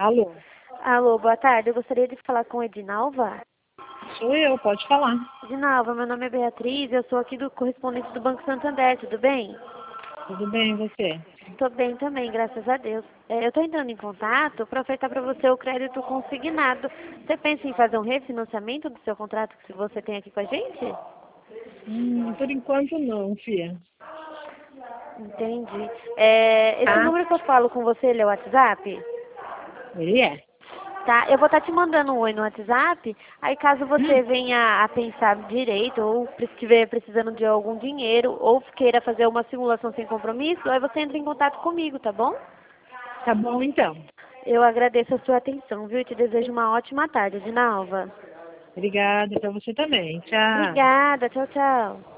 Alô, Alô, boa tarde. Eu gostaria de falar com Edinalva. sou eu, pode falar. Edinalva, meu nome é Beatriz, eu sou aqui do correspondente do Banco Santander, tudo bem? Tudo bem, e você? Tô bem também, graças a Deus. Eu tô entrando em contato para ofertar para você o crédito consignado. Você pensa em fazer um refinanciamento do seu contrato que você tem aqui com a gente? Por enquanto não, filha. Entendi. Esse Tá? número que eu falo com você, ele é o WhatsApp? Ele é. Tá, eu vou estar te mandando um oi no WhatsApp, aí caso você venha a pensar direito, ou estiver precisando de algum dinheiro, ou queira fazer uma simulação sem compromisso, aí você entra em contato comigo, tá bom? Tá bom, então. Eu agradeço a sua atenção, viu? E te desejo uma ótima tarde, Dinalva. Obrigada, pra você também. Tchau. Obrigada, tchau, tchau.